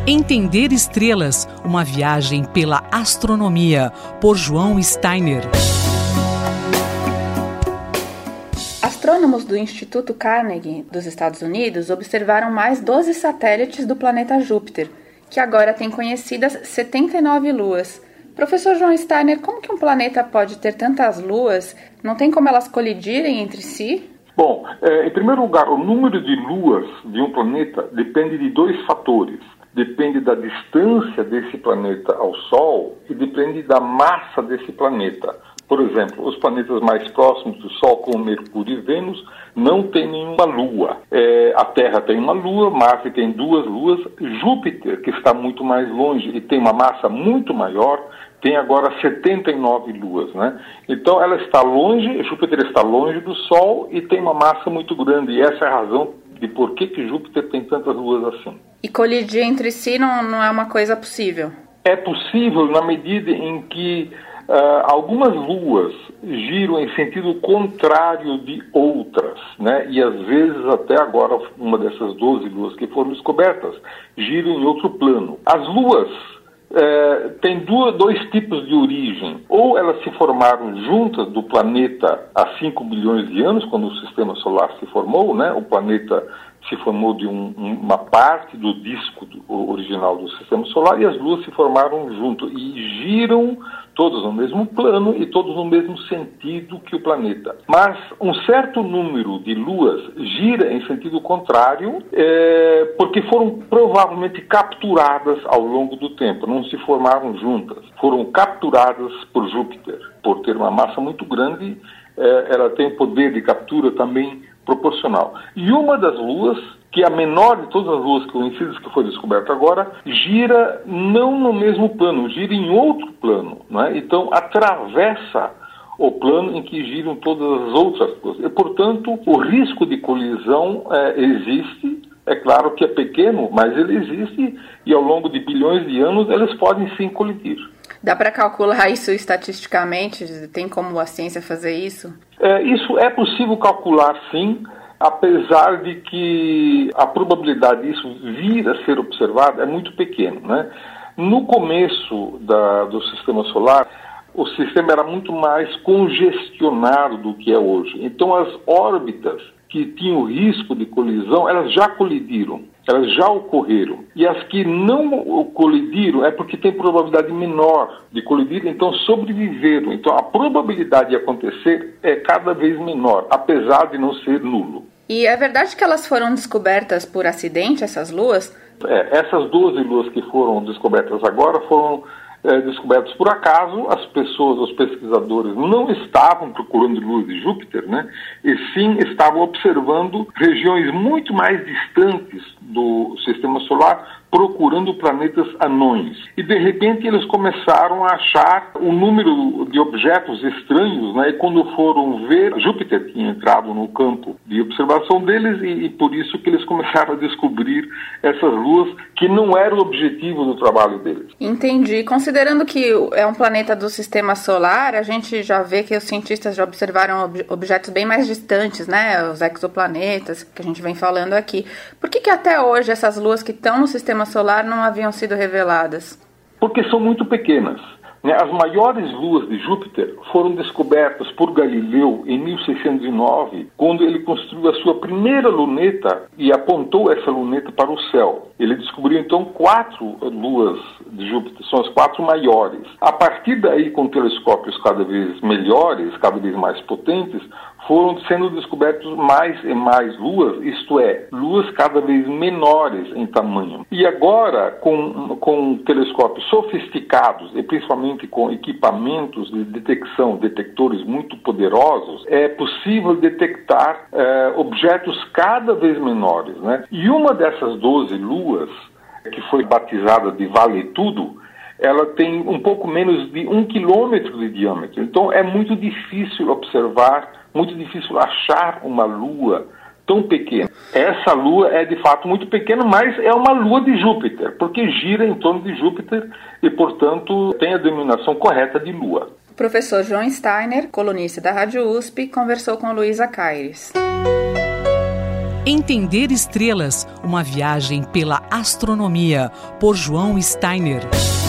Entender Estrelas, uma viagem pela astronomia, por João Steiner. Astrônomos do Instituto Carnegie dos Estados Unidos observaram mais 12 satélites do planeta Júpiter, que agora tem conhecidas 79 luas. Professor João Steiner, como que um planeta pode ter tantas luas? Não tem como elas colidirem entre si? Bom, em primeiro lugar, o número de luas de um planeta depende de dois fatores. Depende da distância desse planeta ao Sol e depende da massa desse planeta. Por exemplo, os planetas mais próximos do Sol, como Mercúrio e Vênus, não têm nenhuma lua. A Terra tem uma lua, Marte tem duas luas. Júpiter, que está muito mais longe e tem uma massa muito maior, tem agora 79 luas, né? Então, ela está longe, Júpiter está longe do Sol e tem uma massa muito grande. E essa é a razão de por que Júpiter tem tantas luas assim. E colidir entre si não é uma coisa possível? É possível na medida em que algumas luas giram em sentido contrário de outras, né? E às vezes até agora uma dessas 12 luas que foram descobertas giram em outro plano. As luas têm dois tipos de origem. Ou elas se formaram juntas do planeta há 5 bilhões de anos, quando o sistema solar se formou, né? O planeta se formou de uma parte do disco original do sistema solar e as luas se formaram junto e giram todos no mesmo plano e todos no mesmo sentido que o planeta. Mas um certo número de luas gira em sentido contrário porque foram provavelmente capturadas ao longo do tempo, não se formaram juntas. Foram capturadas por Júpiter. Por ter uma massa muito grande, ela tem poder de captura também proporcional. E uma das luas, que é a menor de todas as luas conhecidas que foi descoberta agora, gira não no mesmo plano, gira em outro plano, né? Então atravessa o plano em que giram todas as outras luas. E, portanto, o risco de colisão existe. É claro que é pequeno, mas ele existe e ao longo de bilhões de anos eles podem sim colidir. Dá para calcular isso estatisticamente? Tem como a ciência fazer isso? Isso é possível calcular, sim, apesar de que a probabilidade disso vir a ser observado é muito pequena, né? No começo do sistema solar, o sistema era muito mais congestionado do que é hoje. Então, as órbitas que tinham risco de colisão, elas já colidiram. Elas já ocorreram. E as que não colidiram é porque tem probabilidade menor de colidir, então sobreviveram. Então a probabilidade de acontecer é cada vez menor, apesar de não ser nulo. E é verdade que elas foram descobertas por acidente, essas luas? Essas 12 luas que foram descobertas agora foram descobertos por acaso. As pessoas, os pesquisadores, não estavam procurando luas de Júpiter, né? E sim estavam observando regiões muito mais distantes do sistema solar, procurando planetas anões. E de repente eles começaram a achar um número de objetos estranhos, né? E quando foram ver, Júpiter tinha entrado no campo de observação deles e por isso que eles começaram a descobrir essas luas que não era o objetivo do trabalho deles. Entendi. Considerando que é um planeta do sistema solar, a gente já vê que os cientistas já observaram objetos bem mais distantes, né? Os exoplanetas, que a gente vem falando aqui. Por que até hoje essas luas que estão no sistema solar não haviam sido reveladas? Porque são muito pequenas. As maiores luas de Júpiter foram descobertas por Galileu em 1609, quando ele construiu a sua primeira luneta e apontou essa luneta para o céu. Ele descobriu então 4 luas de Júpiter, são as 4 maiores. A partir daí, com telescópios cada vez melhores, cada vez mais potentes, foram sendo descobertos mais e mais luas, isto é, luas cada vez menores em tamanho. E agora, com telescópios sofisticados e principalmente com equipamentos de detecção, detectores muito poderosos, é possível detectar objetos cada vez menores, né? E uma dessas 12 luas, que foi batizada de Vale Tudo, ela tem um pouco menos de 1 quilômetro de diâmetro. Então é muito difícil observar, muito difícil achar uma lua tão pequena. Essa lua é de fato muito pequena, mas é uma lua de Júpiter, porque gira em torno de Júpiter e, portanto, tem a denominação correta de lua. O professor João Steiner, colunista da Rádio USP, conversou com Luísa Caires. Entender Estrelas, uma viagem pela astronomia, por João Steiner.